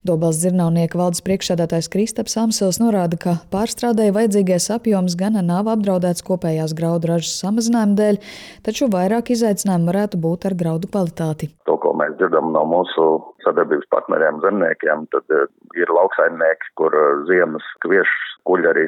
Dobeles dzirnavnieka valdes priekšsēdētājs Kristaps Amsils norāda, ka pārstrādei vajadzīgais apjoms gan nav apdraudēts kopējās graudu ražas samazinājuma dēļ, taču vairāk izaicinājumu varētu būt ar graudu kvalitāti. To, ko mēs dzirdam no mūsu sadarbības partneriem zemniekiem, tad ir lauksaimnieki, kur ziemas kviešus kuļ arī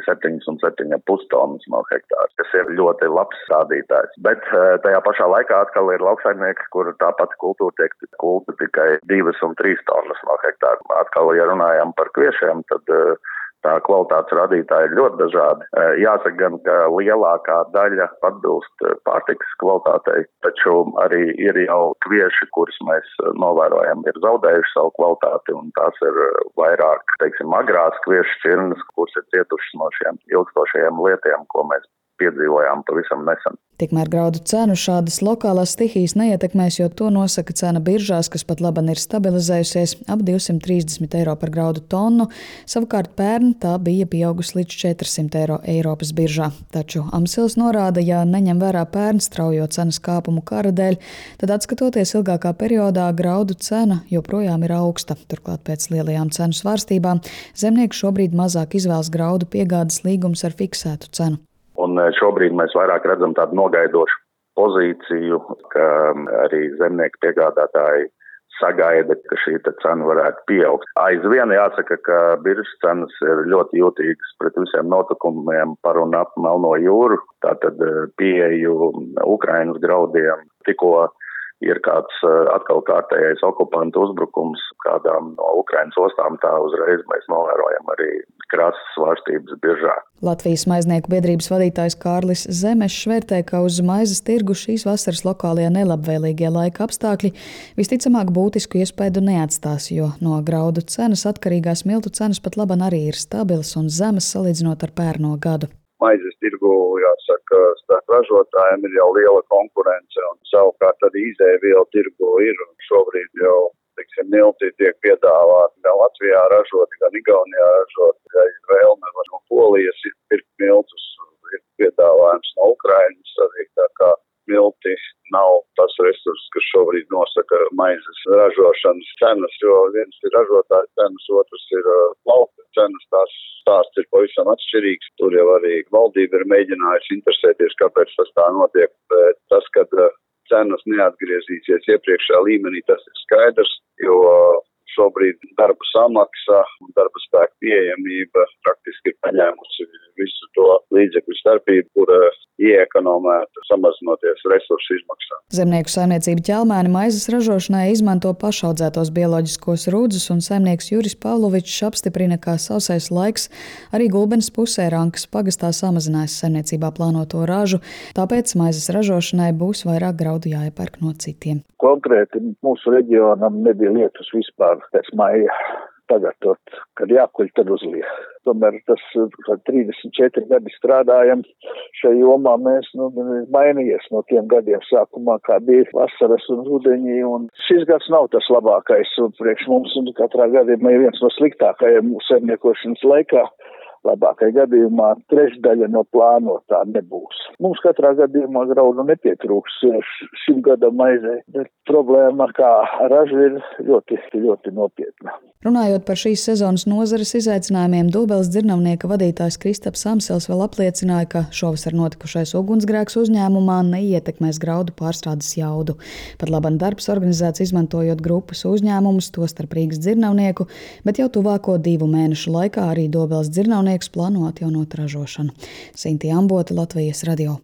7,7,5 tonnas no hektāra, kas ir ļoti labs rādītājs. Bet tajā pašā laikā atkal ir lauksaimnieki, kur tāpat kultūra tiek kulta tikai 2 un 3 tonnas no hektāra. Atkal, ja runājam par kviešiem, tad tā kvalitātes rādītāji ir ļoti dažādi. Jāsaka gan, ka lielākā daļa atbilst pārtikas kvalitātei, taču arī ir jau kvieši, kurus mēs novērojam, ir zaudējuši savu kvalitāti, un tās ir vairāk, agrās kviešu šķirnes, kuras ir cietušas no šiem ilgstošajiem lietiem, ko mēs piedzīvojām pavisam nesen. Tikmēr graudu cenu šādas lokālās stihijas neietekmēs, jo to nosaka cena biržās, kas pat laban ir stabilizējusies ap 230 eiro par graudu tonu. Savukārt pērn tā bija pieaugusi līdz 400 eiro Eiropas biržā. Taču Amsils norāda, ja neņem vērā pērn straujo cenas kāpumu kara dēļ, tad atskatoties ilgākā periodā graudu cena joprojām ir augsta. Turklāt pēc lielajām cenu svārstībām zemnieki šobrīd mazāk izvēlas graudu piegādes līgumus ar fiksētu cenu. Un šobrīd mēs vairāk redzam tādu nogaidošu pozīciju, ka arī zemnieki piegādātāji sagaida, ka šī cena varētu pieaugt. Aizvien jāsaka, ka biržas cenas ir ļoti jūtīgas pret visiem notikumiem par un ap Melno jūru, tātad pieeju Ukrainas graudiem. Tikko ir kāds atkal kārtējais okupantu uzbrukums kādām no Ukrainas ostām, tā uzreiz mēs novērojam arī krasas svārstības biržā. Latvijas maiznieku biedrības vadītājs Kārlis Zemešs vērtē, ka uz maizes tirgu šīs vasaras lokālie nelabvēlīgie laika apstākļi visticamāk būtisku iespaidu neatstās, jo no graudu cenas atkarīgās miltu cenas pat laban arī ir stabilas un zemes salīdzinot ar pērno gadu. Maizes tirgu, jāsaka, starp ražotājiem ir jau liela konkurence, un savukārt arī izēvielu tirgu ir, un šobrīd jau, milti tiek piedāvāti gan Latvijā ražoti, gan Igaunijā ražoti, ja ir vēlme no Polijas ir pirkt miltus, ir piedāvājums no Ukrainas arī, tā kā milti nav tas resurs, kas šobrīd nosaka maizes ražošanas cenas, jo viens ir ražotāja cenas, otrs ir lauka cenas, tās stāsts ir pavisam atšķirīgs. Tur jau arī valdība ir mēģinājusi interesēties, kāpēc tas tā notiek, bet tas, kad cenas neatgriezīsies iepriekšējā līmenī, tas ir skaidrs, jo šobrīd darba samaksa un darba spēka pieejamība praktiski ir paņēmusi visu to līdzekļu starpību, kura ieekonomēta, samazinoties resursu izmaksām. Zemnieku saimniecība Ķelmēni maizes ražošanai izmanto pašaudzētos bioloģiskos rūdzus, un saimnieks Juris Pavlovičs apstiprina, ka sausais laiks arī Gulbenes pusē Rankas pagastā samazinājis saimniecībā plānoto ražu, tāpēc maizes ražošanai būs vairāk graudu jāiepērk no citiem. Konkrēti mūsu reģionam nebija lietus vispār pēc maija. Tagad, kad jākuļ, tad uzliek. Tomēr tas 34 gadi strādājam šajā jomā, mēs mainījies no tiem gadiem sākumā, kā bija vasaras un rudenī, un šis gads nav tas labākais, un priekš mums un katrā gadījumā ir viens no sliktākajiem mūsu saimniekošanas laikā. Labākai gadījumā trešdaļa no plānotā nebūs. Mums katrā gadījumā graudu nepietrūks šim gadam maizei, bet problēma kā raža ir ļoti, ļoti nopietna. Runājot par šīs sezonas nozares izaicinājumiem, Dobeles dzirnavnieka vadītājs Kristaps Amsils vēl apliecināja, ka šovasar notikušais ugunsgrēks uzņēmumā neietekmēs graudu pārstrādes jaudu. Pat laban darbs organizēts izmantojot grupas uzņēmumus, tostarp Rīgas dzirnavnieku, bet jau tuvāko 2 mēnešu laikā arī Dobeles dzirnavnieks plāno atjaunot ražošanu. Sintija Ambota, Latvijas radio.